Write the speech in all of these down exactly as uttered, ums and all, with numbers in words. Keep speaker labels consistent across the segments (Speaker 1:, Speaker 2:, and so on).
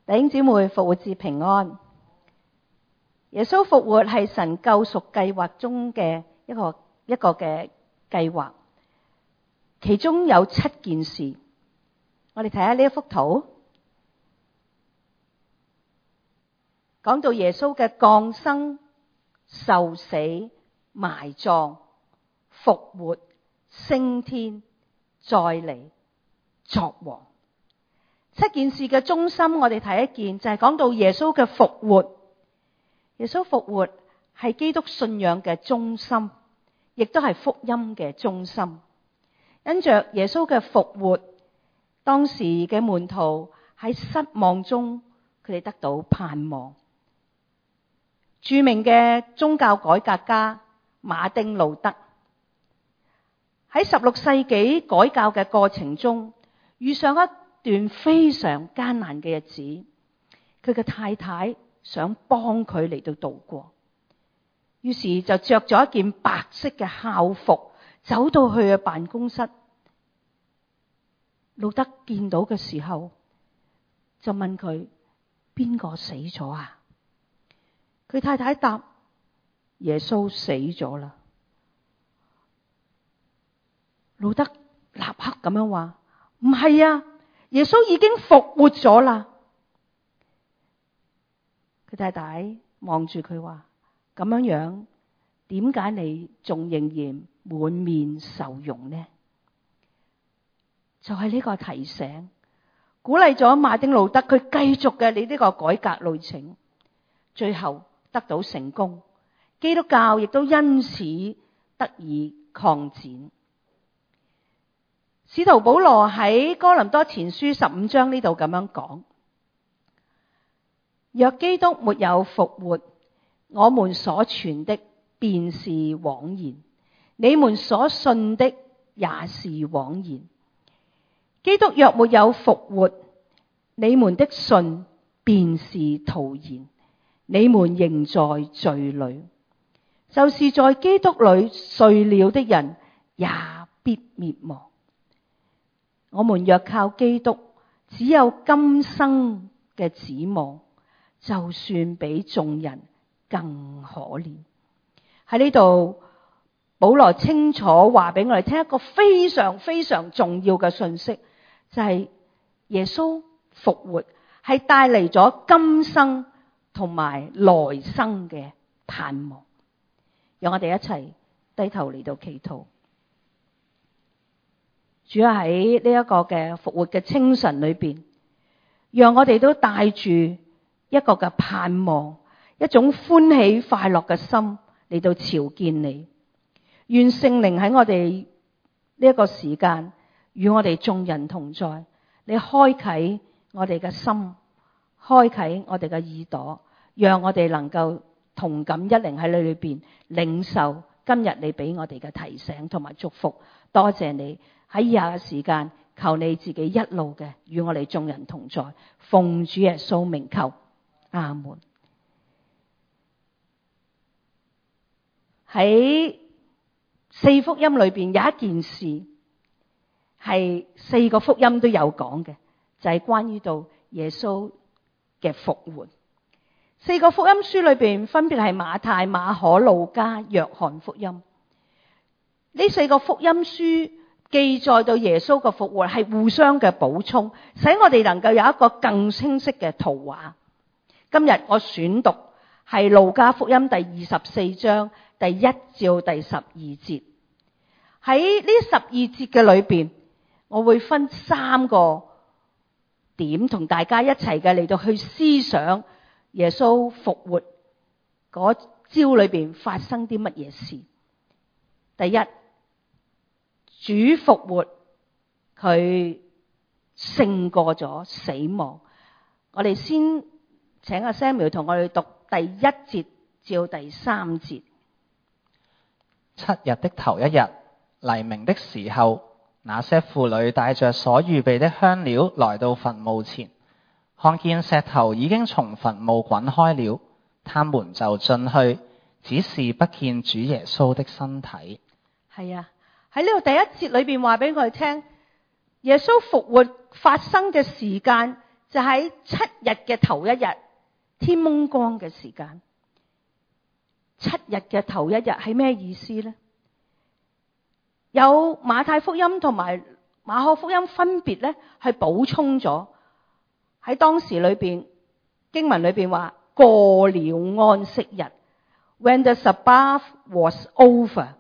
Speaker 1: 弟兄姊妹，復活節平安。耶穌復活係神救贖計劃中嘅一個一個嘅計劃，其中有七件事。我哋睇下呢一幅圖，講到耶穌嘅降生、受死、埋葬、復活、升天、再嚟、作王。七件事嘅中心，我哋睇一件就係講到耶穌嘅復活。耶穌復活係基督信仰嘅中心，亦都係福音嘅中心。因着耶穌嘅復活，當時嘅門徒喺失望中，佢哋得到盼望。著名嘅宗教改革家馬丁路德喺十六世紀改教嘅過程中，遇上一段非常艱難嘅日子。佢嘅太太想幫佢嚟到度過，於是就着咗一件白色嘅校服，走到去嘅辦公室。路德見到嘅時候，就問佢：邊個死咗啊？佢太太答：耶穌死咗啦。路德立刻咁樣話：唔係啊，耶穌已經復活咗啦。佢太太望住佢話：咁樣樣，點解你仲仍然滿面愁容呢？就係呢個提醒，鼓勵咗馬丁路德佢繼續嘅你呢個改革旅程，最後得到成功。基督教亦都因此得以擴展。使徒保羅喺哥林多前書十五章呢度咁樣講：若基督沒有復活，我們所傳的便是枉然，你們所信的也是枉然。基督若沒有復活，你們的信便是徒然，你們仍在罪裏。就是在基督裏睡了的人，也必滅亡。我們若靠基督，只有今生嘅指望，就算比眾人更可憐。喺呢度，保羅清楚話俾我哋聽一個非常非常重要嘅信息，就係耶穌復活係帶嚟咗今生同埋來生嘅盼望。讓我哋一齊低頭嚟到祈禱。主要喺呢一個嘅復活嘅清晨裏邊，讓我哋都帶住一個嘅盼望，一種歡喜快樂嘅心嚟到朝見你。願聖靈喺我哋呢一個時間與我哋眾人同在，你開啟我哋嘅心，開啟我哋嘅耳朵，讓我哋能夠同感一靈喺你裏邊領受今日你俾我哋嘅提醒同埋祝福。多謝你喺以下嘅時間，求你自己一路嘅與我哋眾人同在，奉主耶穌名求，阿門。喺四福音裏邊有一件事係四個福音都有講嘅，就係關於到耶穌嘅復活。四個福音書裏邊分別係馬太、馬可、路加、約翰福音。呢四個福音書記載到耶穌嘅復活係互相嘅補充，使我哋能夠有一個更清晰嘅圖畫。今日我選讀係路加福音第二十四章第一至第十二節。喺呢十二節嘅裏邊，我會分三個點同大家一齊嘅嚟到去思想耶穌復活嗰朝裏邊發生啲乜嘢事。第一，主復活，佢勝過咗死亡。我哋先請阿 Samuel 同我哋讀第一節至第三節。
Speaker 2: 七日的頭一日，黎明的時候，那些婦女帶着所預備的香料來到墳墓前，看見石頭已經從墳墓滾開了，他們就進去，只是不見主耶穌的身體。
Speaker 1: 係啊，喺呢度第一節裏邊話俾我哋聽，耶穌復活發生嘅時間就喺七日嘅頭一日，天蒙光嘅時間。七日嘅頭一日係咩意思呢？有馬太福音同埋馬可福音分別咧，係補充咗喺當時裏邊經文裏邊話過了安息日 ，when the Sabbath was over，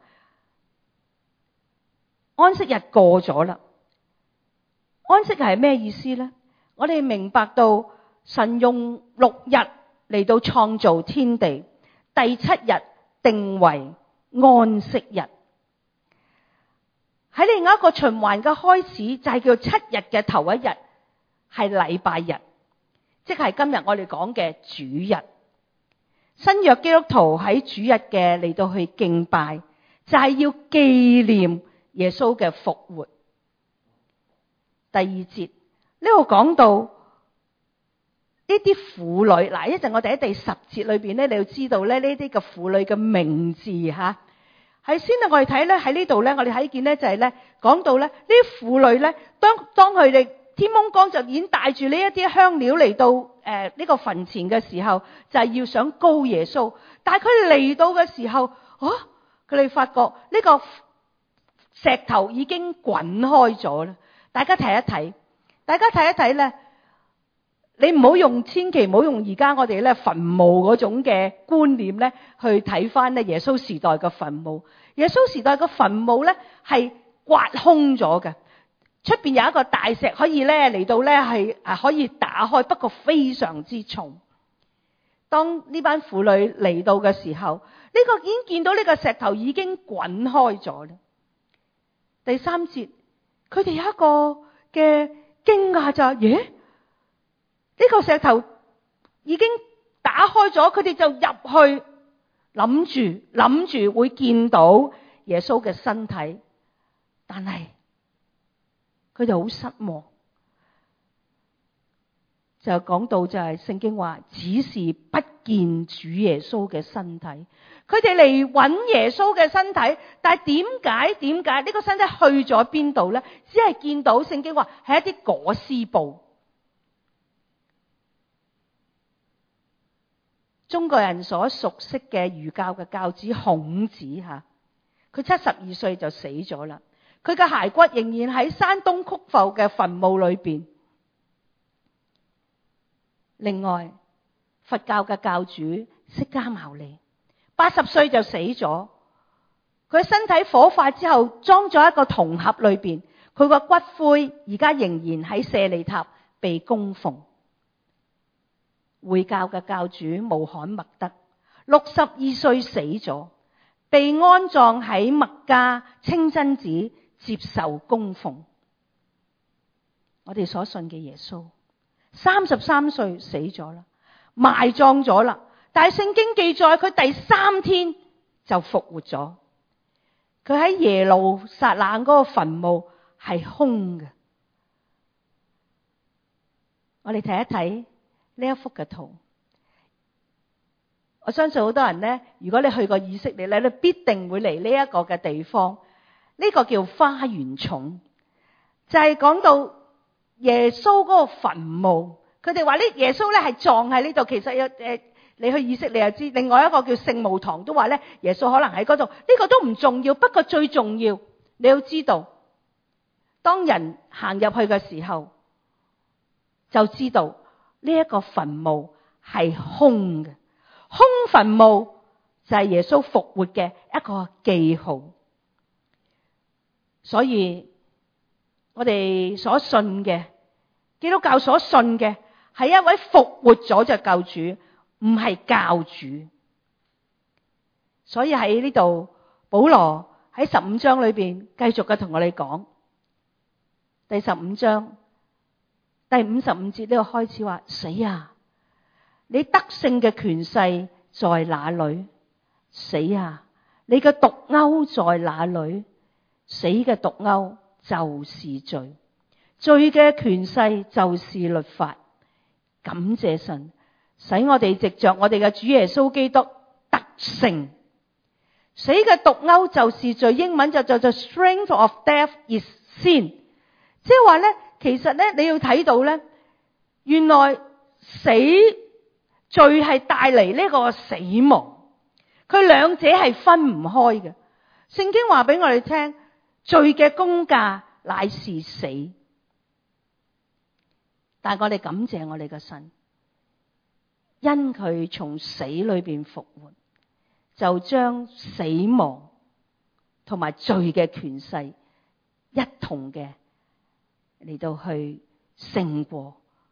Speaker 1: 安息日過咗啦。安息日係咩意思呢？我哋明白到神用六日嚟到創造天地，第七日定為安息日。喺另外一個循環嘅開始，就係叫七日嘅頭一日係禮拜日，即係今日我哋講嘅主日。新約基督徒喺主日嘅嚟到去敬拜，就係要紀念耶穌嘅復活。第二節呢度講到呢啲婦女，嗱，一陣我哋喺第十節裏邊咧，你要知道咧呢啲嘅婦女嘅名字吓。係先啊，我哋睇咧喺呢度咧，我哋睇見咧就係咧講到咧呢啲婦女咧，當當佢哋天蒙光就已經帶住呢一啲香料嚟到誒呢、呃這個墳前嘅時候，就係、是、要想膏耶穌。但係佢嚟到嘅時候，啊，佢哋發覺呢個石頭已經滾開咗啦。大家睇一睇，大家睇一睇咧。你唔好用，千祈唔好用而家我哋咧墳墓嗰種嘅觀念咧去睇翻咧耶穌時代嘅墳墓。耶穌時代嘅墳墓咧係刮空咗嘅，出邊有一個大石可以咧嚟到咧係啊可以打開，不過非常之重。當呢班婦女嚟到嘅時候，呢個已經見到呢個石頭已經滾開咗啦。第三節，佢哋有一個嘅驚訝就係，咦？呢個石頭已經打開咗，佢哋就入去諗住諗住會見到耶穌嘅身體，但係佢哋好失望。就講到就係聖經話，只是不見主耶穌嘅身體。佢哋嚟揾耶穌嘅身體，但係點解點解呢個身體去咗邊度呢？只係見到聖經話係一啲裹屍布。中國人所熟悉嘅儒教嘅教子孔子吓，佢七十二歲就死咗啦。佢嘅骸骨仍然喺山東曲阜嘅墳墓裏邊。另外，佛教嘅教主釋迦牟尼八十歲就死咗，佢身體火化之後裝咗一個銅盒裏邊，佢個骨灰而家仍然喺舍利塔被供奉。回教嘅教主穆罕默德六十二歲死咗，被安葬喺麥加清真寺接受供奉。我哋所信嘅耶穌三十三歲死咗啦，埋葬咗啦，但係聖經記載佢第三天就復活咗。佢喺耶路撒冷嗰個墳墓係空嘅。我哋睇一睇呢一幅嘅圖，我相信好多人呢，如果你去過以色列咧，你必定會嚟呢一個嘅地方。呢個叫花園冢，就係講到耶穌嗰個墳墓。佢哋話呢，耶穌咧係葬喺呢度。其實有誒，你去以色列就知。另外一個叫聖墓堂都話咧，耶穌可能喺嗰度。呢個都唔重要，不過最重要你要知道，當人行入去嘅時候，就知道。呢一個墳墓係空嘅，空墳墓就係耶穌復活嘅一個記號。所以我哋所信嘅基督教所信嘅係一位復活咗嘅救主，唔係教主。所以喺呢度保羅喺十五章裏邊繼續嘅同我哋講，第十五章第五十五節呢個開始話：死啊！你得勝嘅權勢在哪裏？死啊！你嘅毒鈎在哪裏？死嘅毒鈎就是罪，罪嘅權勢就是律法。感謝神，使我哋藉着我哋嘅主耶穌基督得勝。死嘅毒鈎就是罪，英文就叫做 strength of death is sin， 即係話咧。其實咧，你要睇到咧， 原來死罪係帶嚟呢個死亡，佢兩者係分唔開嘅。聖經話俾我哋聽，罪嘅工價乃是死，但係我哋感謝我哋嘅神，因佢從死裏邊復活，就將死亡同埋罪嘅權勢一同嘅嚟到去勝過。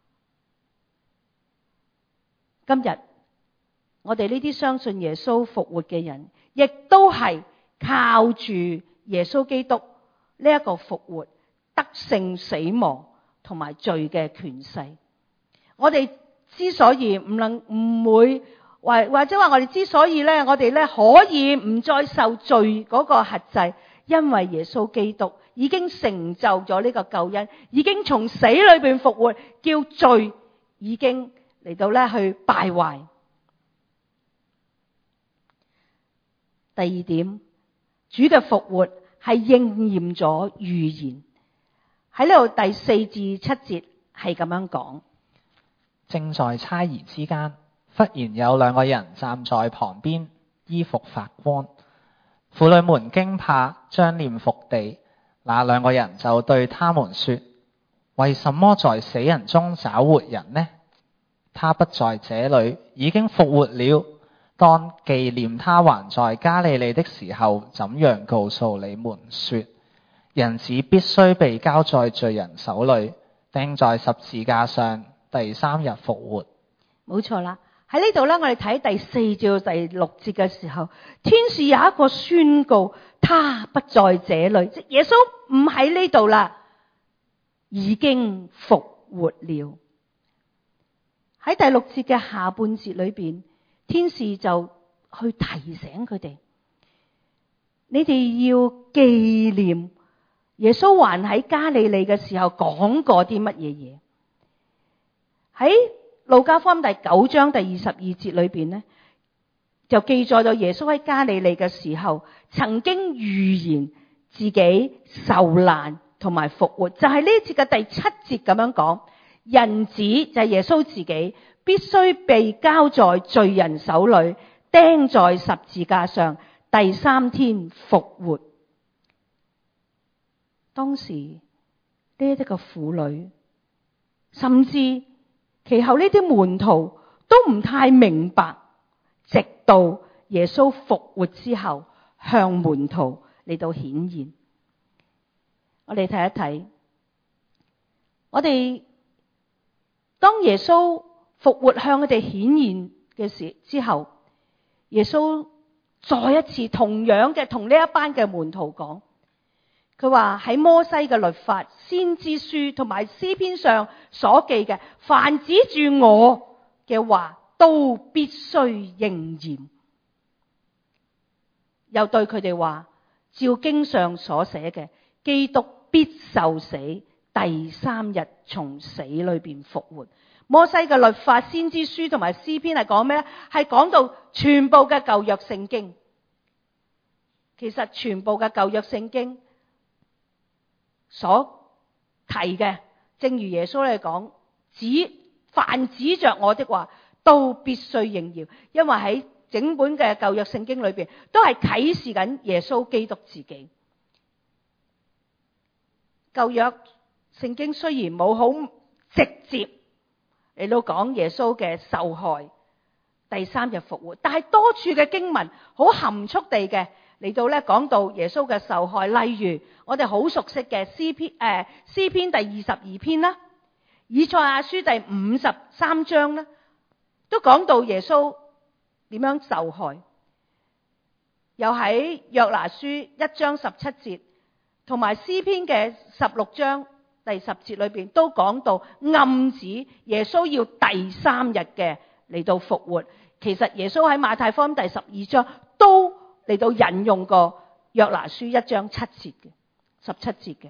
Speaker 1: 今日我哋呢啲相信耶穌復活嘅人，亦都係靠住耶穌基督呢一個復活，得勝死亡同埋罪嘅權勢。我哋之所以唔能唔會或或者話我哋之所以咧，我哋咧可以唔再受罪嗰個轄制，因為耶穌基督已經成就咗呢個救恩，已經從死裏邊復活，叫罪已經嚟到咧去敗壞。第二點，主嘅復活係應驗咗預言。喺呢度第四至七節係咁樣講：
Speaker 2: 正在猜疑之間，忽然有兩個人站在旁邊，衣服發光。婦女們驚怕，將臉伏地。那兩個人就對他們說：為什麼在死人中找活人呢？他不在這裏，已經復活了。當紀念他還在加利利的時候，怎樣告訴你們說，人子必須被交在罪人手裏，釘在十字架上，第三日復活。
Speaker 1: 冇錯啦，喺呢度咧，我哋睇第四至到第六節嘅時候，天使有一個宣告，他不在這裏，即耶穌唔喺呢度啦，已經復活了。喺第六節嘅下半節裏邊，天使就去提醒佢哋，你哋要紀念耶穌還喺加利利嘅時候講過啲乜嘢嘢。喺路加福音第九章第二十二節裏邊呢，就記載到耶穌喺加利利嘅時候曾經預言自己受難同埋復活，就係呢一節嘅第七節咁樣講，人子就係耶穌自己必須被交在罪人手裏，釘在十字架上，第三天復活。當時呢一啲嘅婦女，甚至其後呢啲門徒都唔太明白，直到耶穌復活之後向門徒嚟到顯現。我哋睇一睇，我哋當耶穌復活向佢哋顯現嘅時之後，耶穌再一次同樣嘅同呢一班嘅門徒講，佢話喺摩西嘅律法、先知書同埋詩篇上所記嘅，凡指住我嘅話，都必須應驗。又對佢哋話，照經上所寫嘅，基督必受死，第三日從死裏邊復活。摩西嘅律法、先知書同埋詩篇係講咩咧？係講到全部嘅舊約聖經。其實全部嘅舊約聖經所提嘅，正如耶穌嚟講，指凡指着我的話，都必須應驗。因為喺整本嘅舊約聖經裏邊，都係啟示緊耶穌基督自己。舊約聖經雖然冇好直接嚟到講耶穌嘅受害、第三日復活，但係多處嘅經文好含蓄地嘅嚟到咧講到耶穌嘅受害。例如我哋好熟悉嘅詩篇，誒詩篇第二十二篇啦，以賽亞書第五十三章啦，都講到耶穌點樣受害。又喺約拿書一章十七節同埋詩篇嘅十六章第十節裏邊都講到暗指耶穌要第三日嘅嚟到復活。其實耶穌喺馬太福音第十二章都嚟到引用過約拿書一章七節嘅十七節嘅。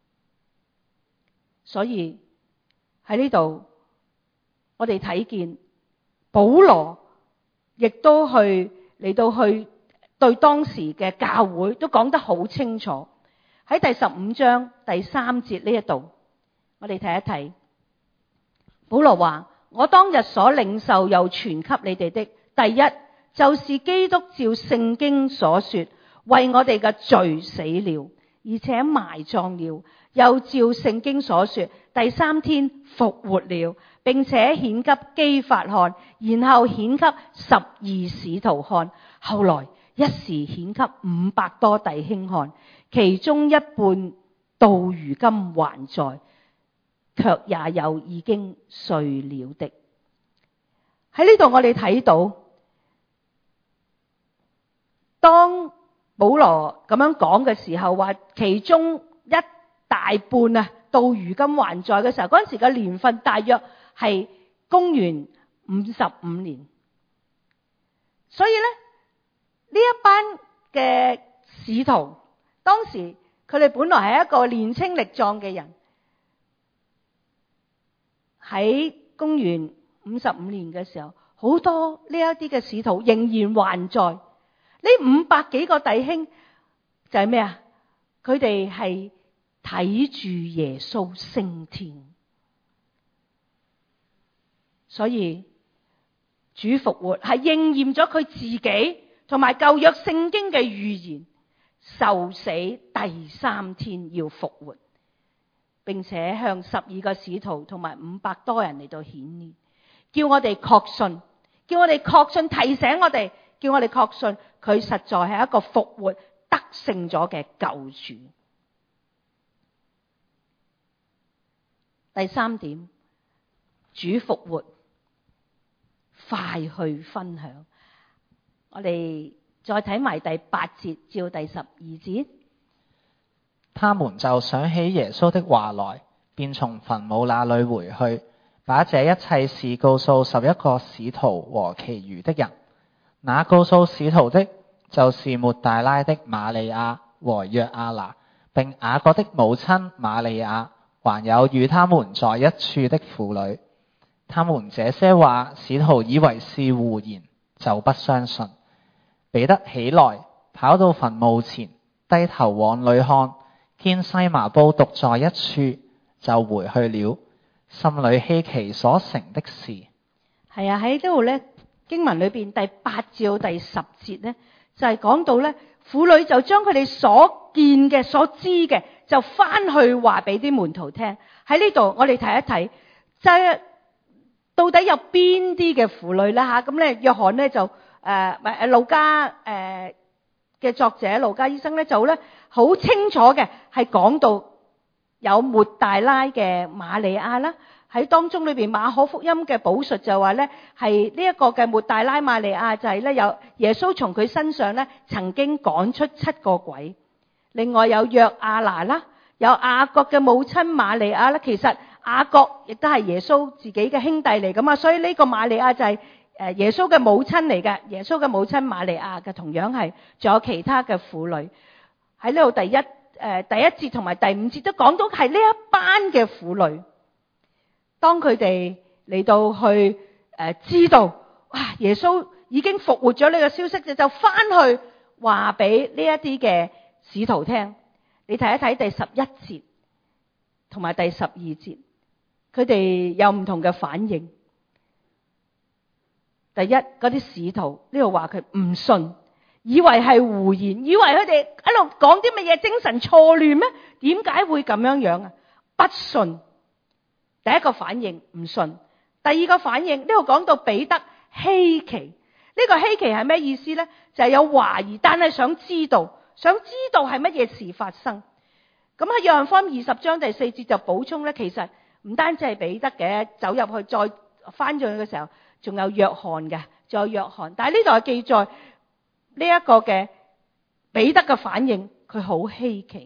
Speaker 1: 所以喺呢度我哋睇見保羅亦都去嚟到去對當時嘅教會都講得好清楚。喺第十五章第三節呢一度，我哋睇一睇保羅話：我當日所領受又傳給你哋的，第一就是基督照聖經所說，為我哋嘅罪死了，而且埋葬了，又照聖經所說，第三天復活了，並且顯給基法看，然後顯給十二使徒看，後來一時顯給五百多弟兄看，其中一半到如今還在，卻也有已經睡了的。喺呢度我哋睇到，當保羅咁樣講嘅時候，話其中一大半啊到如今還在嘅時候，嗰陣時嘅年份大約係公元五十五年。所以咧，呢一班嘅使徒，當時佢哋本來係一個年青力壯嘅人，喺公元五十五年嘅時候，好多呢一啲嘅使徒仍然還在。呢五百幾個弟兄就係咩啊？佢哋係睇住耶穌升天，所以主復活係應驗咗佢自己同埋舊約聖經嘅預言，受死第三天要復活，並且向十二個使徒同埋五百多人嚟到顯現，叫我哋確信，叫我哋確信，提醒我哋，叫我哋確信佢實在係一個復活得勝咗嘅救主。第三點，主復活，快去分享。我哋再睇埋第八節至第十二節。
Speaker 2: 他們就想起耶穌的話來，便從墳墓那裏回去，把這一切事告訴十一個使徒和其餘的人。那告訴使徒的，就是抹大拉的瑪利亞和約亞拿，並雅各的母親瑪利亞，還有與他們在一處的婦女。他們這些話，使徒以為是胡言，就不相信。彼得起來，跑到墳墓前，低頭往裏看，見細麻布獨在一處，就回去了，心裏稀奇所成的事。
Speaker 1: 係啊，喺呢度咧，經文裏邊第八至到第十節咧，就係講到咧，婦女就將佢哋所見嘅、所知嘅，就翻去話俾啲門徒聽。喺呢度我哋睇一睇，即係到底有邊啲嘅婦女咧吓？咁咧，約翰咧就誒誒路加誒嘅作者路加醫生咧就咧好清楚嘅係講到有抹大拉嘅瑪利亞啦。喺當中裏邊馬可福音嘅補述就話咧，係呢一個嘅抹大拉瑪利亞就係咧有耶穌從佢身上咧曾經趕出七個鬼。另外有約亞拿啦，有雅各嘅母親瑪利亞啦。其實雅各亦都係耶穌自己嘅兄弟嚟噶嘛，所以呢個瑪利亞就係誒耶穌嘅母親嚟嘅。耶穌嘅母親瑪利亞嘅同樣係，仲有其他嘅婦女喺呢度。第一誒、呃、第一節同埋第五節都講到係呢一班嘅婦女。當佢哋嚟到去誒、呃、知道哇耶穌已經復活咗呢個消息，就就翻去話俾呢一啲嘅使徒聽。你睇一睇第十一節同埋第十二節，佢哋有唔同嘅反應。第一，嗰啲使徒呢度話佢唔信，以為係胡言，以為佢哋喺度講啲乜嘢精神錯亂咩？點解會咁樣樣啊？不信。第一個反應唔信，第二個反應呢度講到彼得稀奇，呢個稀奇係咩意思呢？就係有懷疑，但係想知道，想知道係乜嘢事發生。咁喺約翰福音二十章第四節就補充呢，其實唔單止係彼得嘅，走入去再翻進去嘅時候，仲有約翰嘅，仲有約翰。但係呢度係記載呢一個嘅彼得嘅反應，佢好稀奇。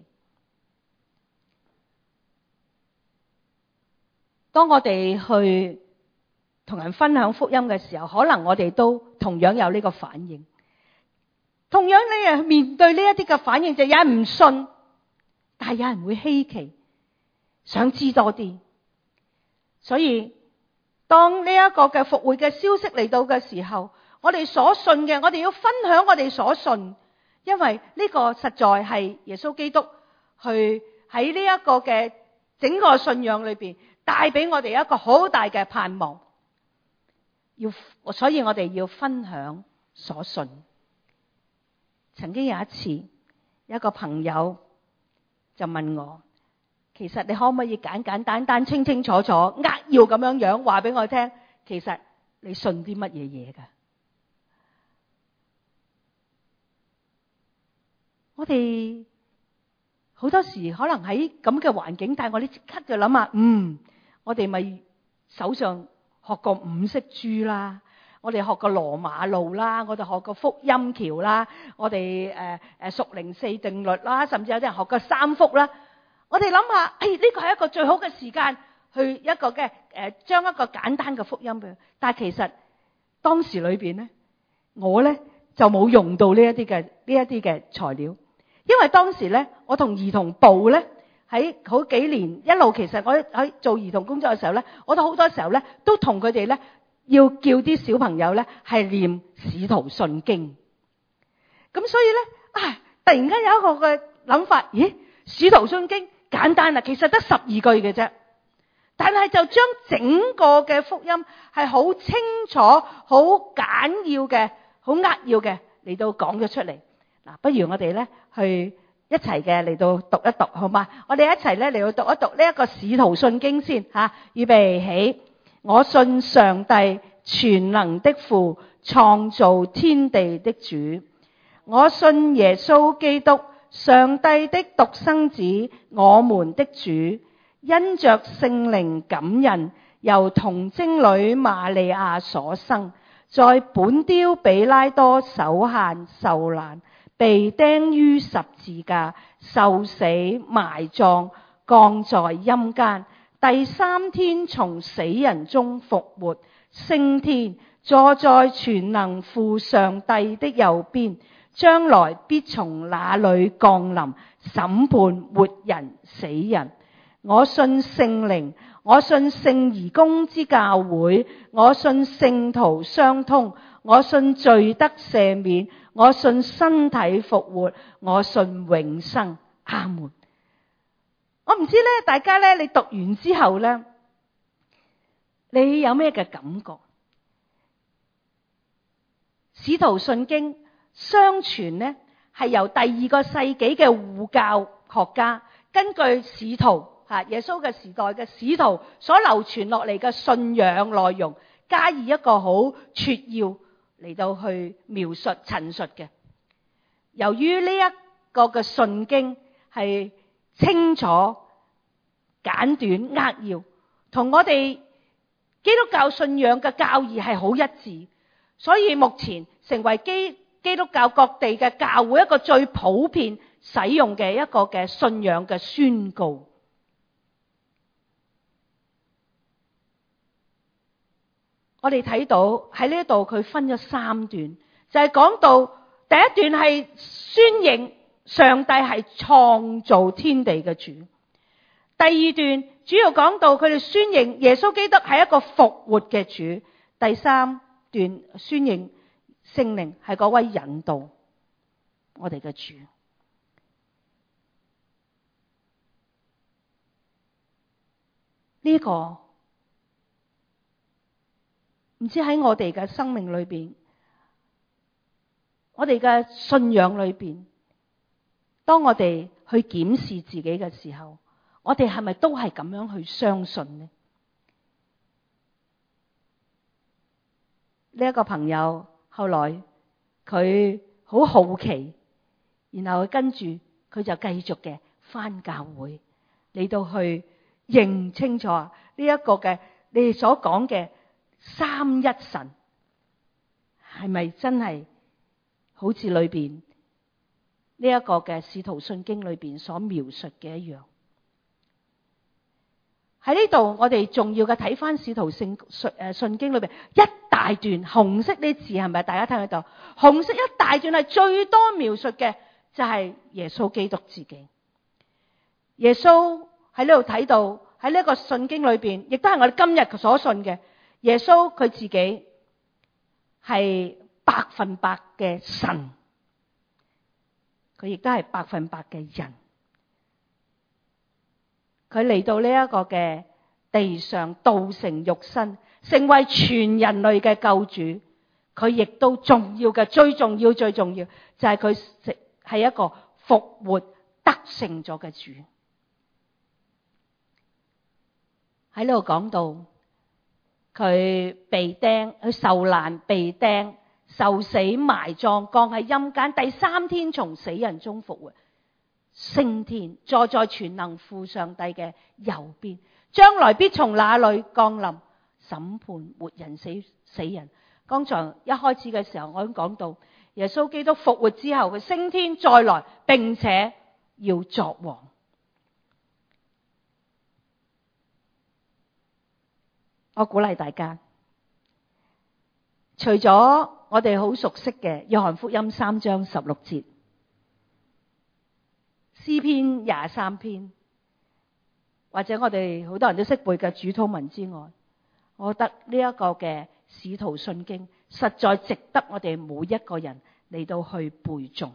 Speaker 1: 當我哋去同人分享福音嘅時候，可能我哋都同樣有呢個反應。同樣你面對呢一啲嘅反應，就有人唔信，但係有人會稀奇，想知多啲。所以當呢一個嘅復活嘅消息嚟到嘅時候，我哋所信嘅，我哋要分享我哋所信，因為呢個實在係耶穌基督去喺呢一個嘅整個信仰裏邊帶俾我哋一個好大嘅盼望。要，所以我哋要分享所信。曾經有一次，一個朋友就問我，其實你可唔可以簡簡單單、清清楚楚、扼要咁樣樣話俾我聽，其實你信啲乜嘢嘢㗎？我哋好多時可能喺咁嘅環境，但係我哋即刻就諗下，嗯，我哋咪手上學過五色珠啦，我哋學過羅馬路啦，我哋學過福音橋啦，我哋誒誒屬靈四定律啦，甚至有啲人學過三福啦。我哋諗下，誒呢個係一個最好嘅時間去一個嘅誒將一個簡單嘅福音俾佢。但係其實當時裏邊咧，我咧就冇用到呢一啲嘅呢一啲嘅材料，因為當時咧我同兒童部咧喺好幾年一路，其實我喺做兒童工作嘅時候咧，我都好多時候咧都同佢哋咧要叫啲小朋友咧係念使徒信經。咁所以咧啊，突然間有一個嘅諗法，咦，使徒信經簡單啦，其實得十二句嘅啫，但係就將整個嘅福音係好清楚、好簡要嘅、好扼要嘅嚟到講咗出嚟。嗱，不如我哋咧去一齊嘅嚟到讀一讀，好嗎？我哋一齊咧嚟到讀一讀呢一個使徒信經先吓，預備起。我信上帝全能的父，創造天地的主。我信耶穌基督，上帝的獨生子，我們的主，因着聖靈感孕，由童貞女瑪利亞所生，在本丟彼拉多手下受難，被釘於十字架，受死埋葬，降在陰間，第三天從死人中復活，升天，坐在全能父上帝的右邊，將來必從那裏降臨，審判活人死人。我信聖靈，我信聖而公之教會，我信聖徒相通，我信罪得赦免，我信身體復活，我信永生。阿門。我唔知咧，大家咧，你讀完之後咧，你有咩嘅感覺？使徒信經相傳咧係由第二個世紀嘅護教學家根據使徒吓耶穌嘅時代嘅使徒所流傳落嚟嘅信仰內容，加以一個好撮要嚟到去描述陳述嘅。由於呢一個嘅信經係清楚、簡短、扼要，同我哋基督教信仰嘅教義係好一致，所以目前成為基基督教各地嘅教會一個最普遍使用嘅一個嘅信仰嘅宣告。我哋睇到喺呢度佢分咗三段，就係講到第一段係宣認上帝係創造天地嘅主，第二段主要講到佢哋宣認耶穌基督係一個復活嘅主，第三段宣認聖靈係嗰位引導我哋嘅主。呢個唔知喺我哋嘅生命裏邊，我哋嘅信仰裏邊，當我哋去檢視自己嘅時候，我哋係咪都係咁樣去相信呢？呢一個朋友後來佢好好奇，然後佢跟住佢就繼續嘅返教會嚟到去認清楚呢一個嘅你哋所講嘅三一神係咪真係好似裏邊呢一個嘅使徒信經裏邊所描述嘅一樣？喺呢度我哋重要嘅睇翻使徒信誒信經裏邊一大段紅色呢字，係咪大家聽得到？紅色一大段係最多描述嘅就係耶穌基督自己。耶穌喺呢度睇到喺呢個信經裏邊，亦都係我哋今日所信嘅。耶穌佢自己係百分百嘅神，佢亦都係百分百嘅人。佢嚟到呢一個嘅地上道成肉身，成為全人類嘅救主。佢亦都重要嘅，最重要最重要就係佢係一個復活得勝咗嘅主。喺呢度講到佢被釘，佢受難被釘，受死埋葬，降喺陰間，第三天從死人中復活，升天，坐在全能父上帝嘅右邊，將來必從那裏降臨審判活人死死人。剛才一開始嘅時候我已經講到，耶穌基督復活之後，佢升天再來，並且要作王。我鼓勵大家，除咗我哋好熟悉嘅約翰福音三章十六節、詩篇廿三篇，或者我哋好多人都識背嘅主禱文之外，我覺得呢一個嘅使徒信經實在值得我哋每一個人嚟到去背誦。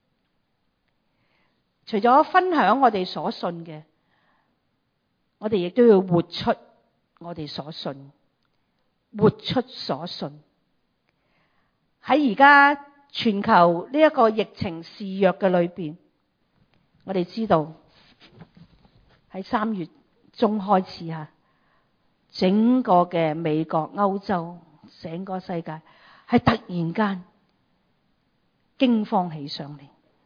Speaker 1: 除咗分享我哋所信嘅，我哋亦都要活出我哋所信，活出所信。喺而家全球呢一個疫情肆虐嘅裏邊，我哋知道喺三月中開始啊，整個嘅美國、歐洲、整個世界係突然間驚慌起上嚟。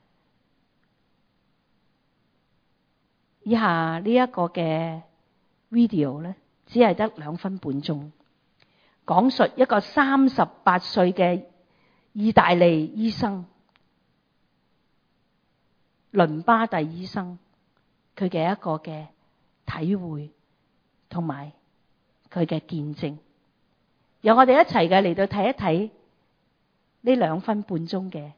Speaker 1: 以下呢一個嘅 video 咧，只係得兩分半鐘，講述一個三十八歲嘅意大利醫生，倫巴第醫生，佢嘅一個嘅體會同埋佢嘅見證。由我哋一齊嘅嚟到睇一睇呢兩分半鐘嘅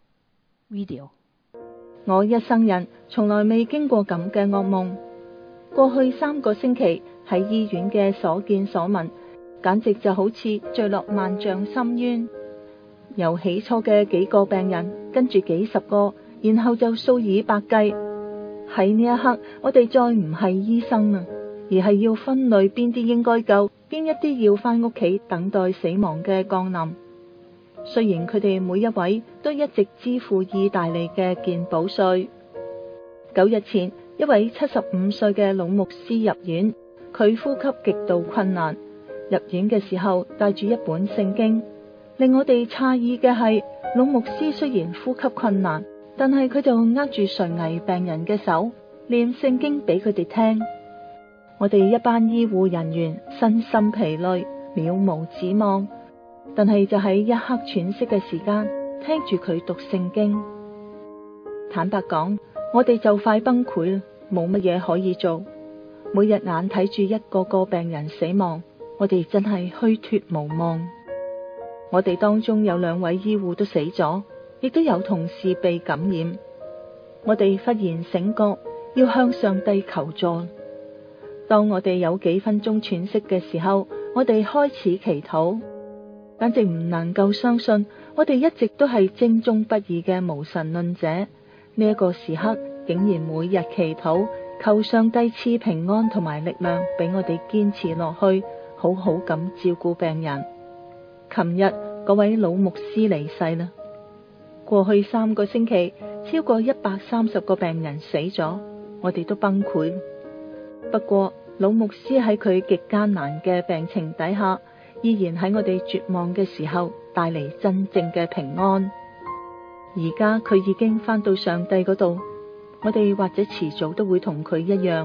Speaker 1: video。
Speaker 3: 我一生人從來未經過咁嘅噩夢。過去三個星期喺醫院嘅所見所聞，簡直就好似墜落萬丈深淵。由起初嘅幾個病人，跟住幾十個，然後就數以百計。喺呢一刻，我哋再唔係醫生啦，而係要分類邊啲應該救，邊一啲要返屋企等待死亡嘅降臨。雖然佢哋每一位都一直支付意大利嘅健保稅。九日前，一位七十五歲嘅老牧師入院，佢呼吸極度困難。入院嘅時候帶住一本聖經，令我哋詫異嘅係，老牧師雖然呼吸困難，但係佢就握住垂危病人嘅手，念聖經俾佢哋聽。我哋一班醫護人員身心疲累，渺無指望，但係就喺一刻喘息嘅時間，聽住佢讀聖經。坦白講，我哋就快崩潰啦，冇乜嘢可以做。每日眼睇住一個個病人死亡，我哋真係虛脫無望。我哋當中有兩位醫護都死咗，亦都有同事被感染。我哋忽然醒覺，要向上帝求助。當我哋有幾分鐘喘息嘅時候，我哋開始祈禱，簡直唔能夠相信，我哋一直都係精忠不二嘅無神論者。呢一個時刻，竟然每日祈禱，求上帝賜平安同埋力量俾我哋堅持落去，好好咁照顧病人。琴日嗰位老牧師離世啦。過去三個星期，超過一百三十個病人死咗，我哋都崩潰。不過老牧師喺佢極艱難嘅病情底下，依然喺我哋絕望嘅時候帶嚟真正嘅平安。而家佢已經返到上帝嗰度，我哋或者遲早都會同佢一樣。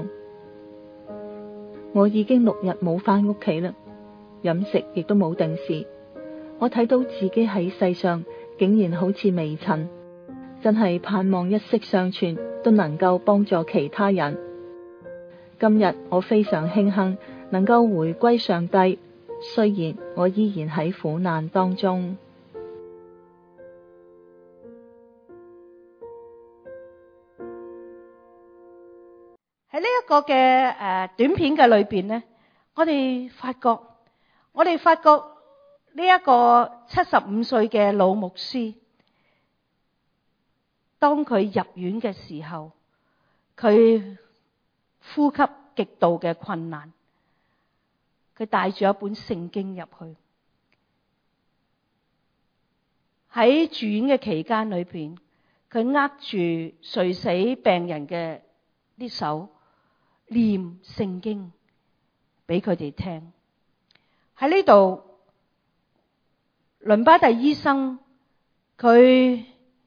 Speaker 3: 我已經六日冇返屋企啦，飲食亦都冇定時。我睇到自己喺世上竟然好似微塵，真係盼望一息尚存，都能夠幫助其他人。今日我非常慶幸能夠回歸上帝，雖然我依然喺苦難當中。
Speaker 1: 喺呢一個嘅誒短片嘅裏邊呢，我哋發覺，我哋發覺呢一個七十五歲嘅老牧師，當佢入院嘅時候，佢呼吸極度嘅困難， 佢帶住一本聖經入去。喺住院嘅期間裏邊，佢握住垂死病人嘅啲手，念聖經俾佢哋聽。喺呢度，倫巴第醫生佢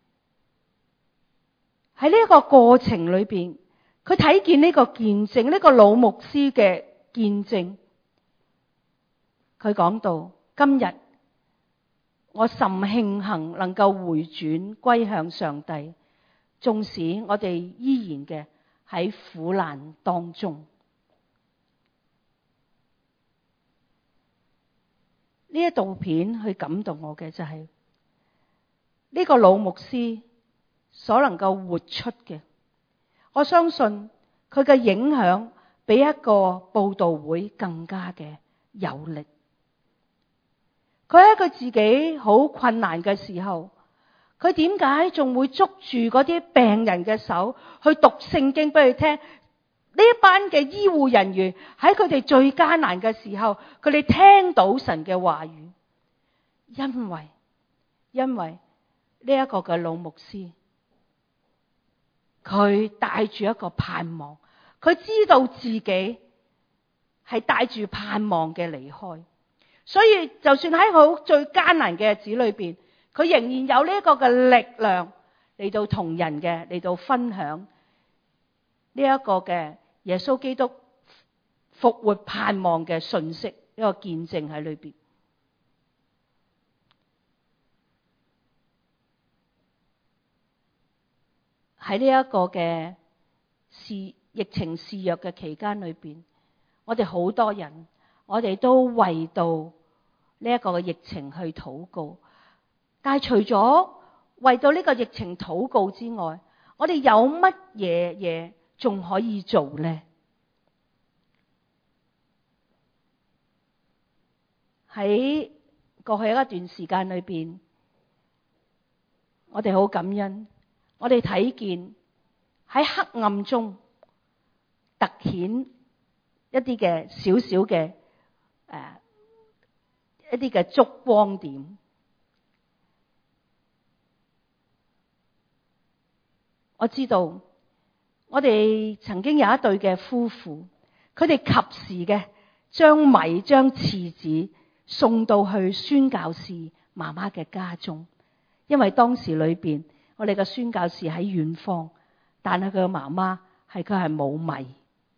Speaker 1: 喺呢個過程裏邊，佢睇見呢個見證，呢個老牧師嘅見證。佢講到，今日我甚慶幸能夠回轉歸向上帝，縱使我哋依然嘅喺苦難當中。呢一部片去感動我嘅就係呢個老牧師所能夠活出嘅，我相信佢嘅影響比一個佈道會更加嘅有力。佢喺佢自己好困難嘅時候，佢點解仲會捉住嗰啲病人嘅手去讀聖經俾佢聽？呢一班嘅醫護人員喺佢哋最艱難嘅時候，佢哋聽到神嘅話語，因為因為呢一個嘅老牧師，佢帶住一個盼望，佢知道自己係帶住盼望嘅離開，所以就算喺好最艱難嘅日子裏邊，佢仍然有呢一個嘅力量嚟到同人嘅嚟到分享呢一個嘅耶穌基督復活盼望嘅信息，一個見證喺裏邊。喺呢一個嘅肆疫情肆虐嘅期間裏邊，我哋好多人，我哋都為到呢一個嘅疫情去禱告。但係除咗為到呢個疫情禱告之外，我哋有乜嘢嘢仲可以做呢？喺過去一段時間裏邊，我哋好感恩，我哋睇見喺黑暗中突顯一啲嘅少少嘅誒一啲嘅燭光點。我知道我哋曾經有一對嘅夫婦，佢哋及時嘅將米將廁紙送到去宣教士媽媽嘅家中，因為當時裏邊我哋嘅宣教士喺遠方，但係佢嘅媽媽係佢係冇米。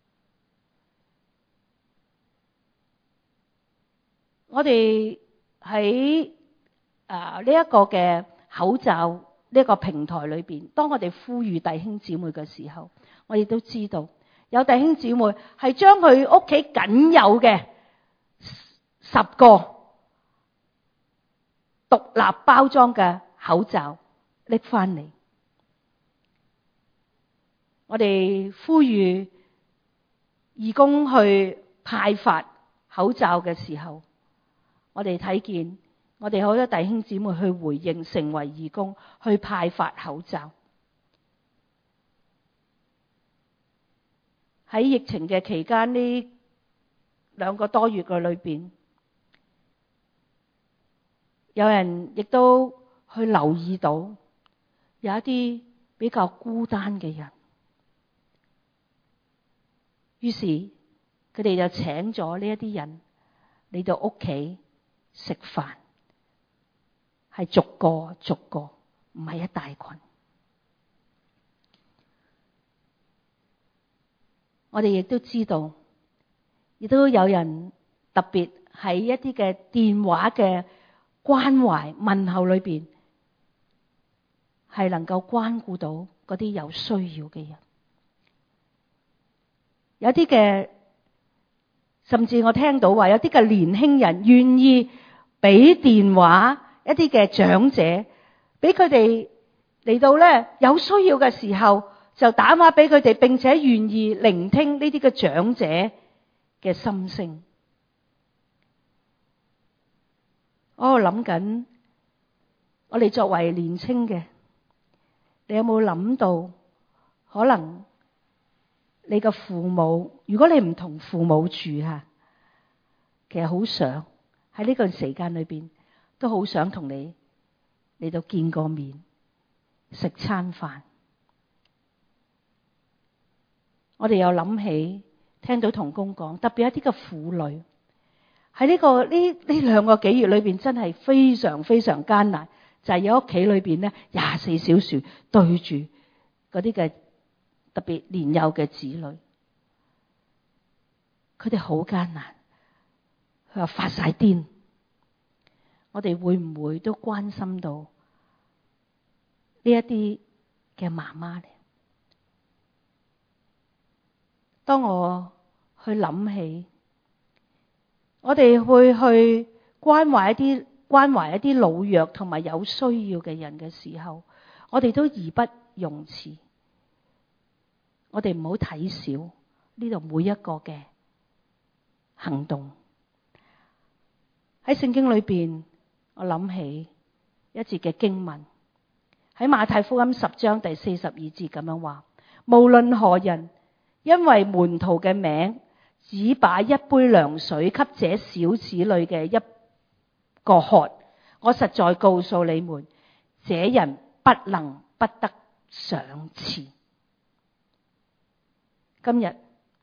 Speaker 1: 我哋喺啊呢一個嘅口罩呢一個平台裏邊，當我哋呼籲弟兄姊妹嘅時候，我亦都知道有弟兄姊妹係將佢屋企僅有嘅十個獨立包裝嘅口罩拎翻嚟。我哋呼籲義工去派發口罩嘅時候，我哋睇見我哋好多弟兄姊妹去回應，成為義工去派發口罩。喺疫情嘅期間，呢兩個多月嘅裏邊，有人亦都去留意到有一啲比較孤單嘅人，於是佢哋就請咗呢一啲人嚟到屋企食飯。係逐個逐個，唔係一大群。我哋亦都知道，亦都有人特別喺一啲嘅電話嘅關懷問候裏邊，係能夠關顧到嗰啲有需要嘅人。有啲嘅，甚至我聽到話有啲嘅年輕人願意俾電話。一啲嘅長者，俾佢哋嚟到咧有需要嘅時候，就打電話俾佢哋，並且願意聆聽呢啲嘅長者嘅心聲。我諗緊，我哋作為年青嘅，你有冇諗到，可能你嘅父母，如果你唔同父母住吓其實好想喺呢個時間裏邊，都好想同你嚟到見個面，食餐飯。我哋又諗起聽到同工講，特別一啲嘅婦女喺呢個呢呢兩個幾月裏邊，真係非常非常艱難，就係喺屋企裏邊咧廿四小時對住嗰啲嘅特別年幼嘅子女，佢哋好艱難，佢話發晒癲。我哋會唔會都關心到呢一啲嘅媽媽咧？當我去諗起，我哋會去關懷一啲關懷一啲老弱同埋有需要嘅人嘅時候，我哋都義不容辭。我哋唔好睇小呢度每一個嘅行動。喺聖經裏邊，我諗起一節嘅經文，喺馬太福音十章第四十二節咁樣話：無論何人，因為門徒嘅名，只把一杯涼水給這小子裏嘅一個喝，我實在告訴你們，這人不能不得賞賜。今日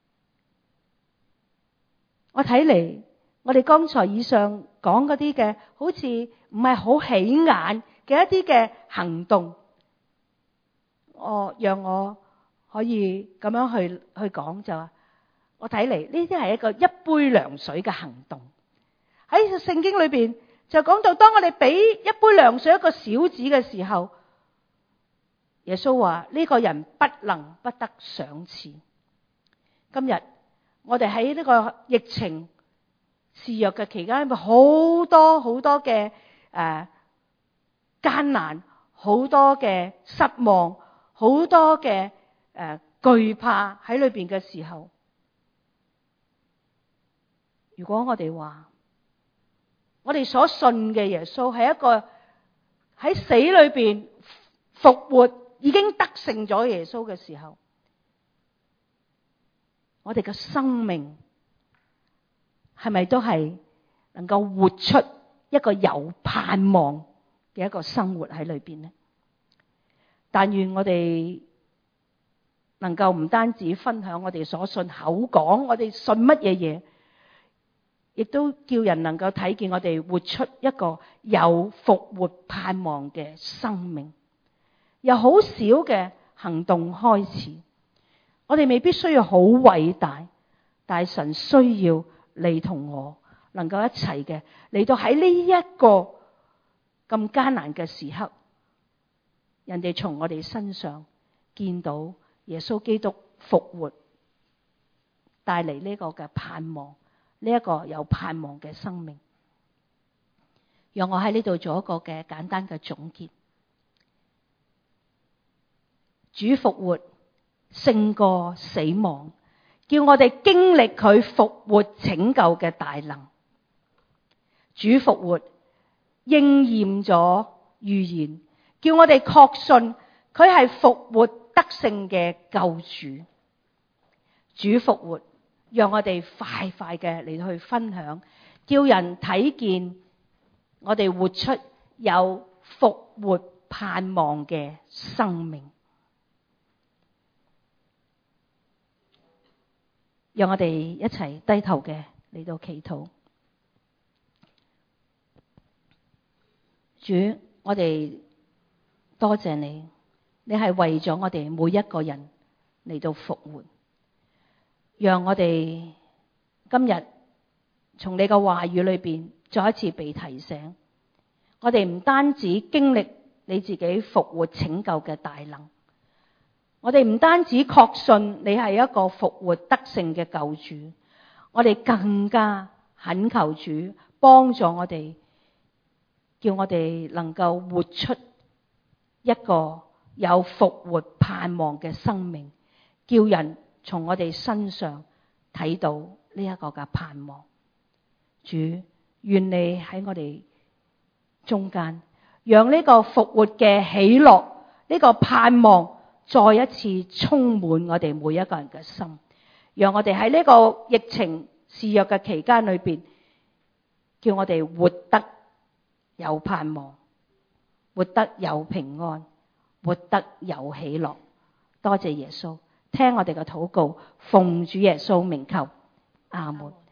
Speaker 1: 我睇嚟，我哋剛才以上講嗰啲嘅，好似唔係好起眼嘅一啲嘅行動，我讓我可以咁樣去去講，就話我睇嚟呢啲係一個一杯涼水嘅行動。喺聖經裏邊就講到，當我哋俾一杯涼水一個小子嘅時候，耶穌話呢個人不能不得賞賜。今日我哋喺呢個疫情肆虐嘅期間，好多好多嘅誒艱難，好多嘅失望，好多嘅誒懼怕喺裏邊嘅時候，如果我哋話我哋所信嘅耶穌係一個喺死裏邊復活，已經得勝咗耶穌嘅時候，我哋嘅生命係咪都係能夠活出一個有盼望嘅一個生活喺裏邊呢？但願我哋能夠唔單止分享我哋所信，口講我哋信乜嘢嘢，亦都叫人能夠睇見我哋活出一個有復活盼望嘅生命。由好少嘅行動開始，我哋未必需要好偉大，但係神需要你同我能夠一齊嘅嚟到喺呢一個咁艱難嘅時刻，人哋從我哋身上見到耶穌基督復活帶嚟呢個嘅盼望，呢一個有盼望嘅生命。讓我喺呢度做一個嘅簡單嘅總結。主復活勝過死亡，叫我哋經歷佢復活拯救嘅大能。主復活應驗咗預言，叫我哋確信佢係復活得勝嘅救主。主復活讓我哋快快嘅嚟去分享，叫人睇見我哋活出有復活盼望嘅生命。讓我哋一齊低頭嘅嚟到祈禱。主，我哋多謝你，你係為咗我哋每一個人嚟到復活，讓我哋今日從你嘅話語裏邊再一次被提醒，我哋唔單止經歷你自己復活拯救嘅大能，我哋唔單止確信你係一個復活得勝嘅救主，我哋更加懇求主幫助我哋，叫我哋能夠活出一個有復活盼望嘅生命，叫人從我哋身上睇到呢一個嘅盼望。主，願你喺我哋中間，讓呢個復活嘅喜樂，呢個盼望再一次充滿我哋每一個人嘅心，讓我哋喺呢個疫情肆虐嘅期間裏邊， 叫我哋活得有盼望，活得有平安，活得有喜樂。多謝耶穌，聽我哋嘅禱告，奉主耶穌名求，阿門。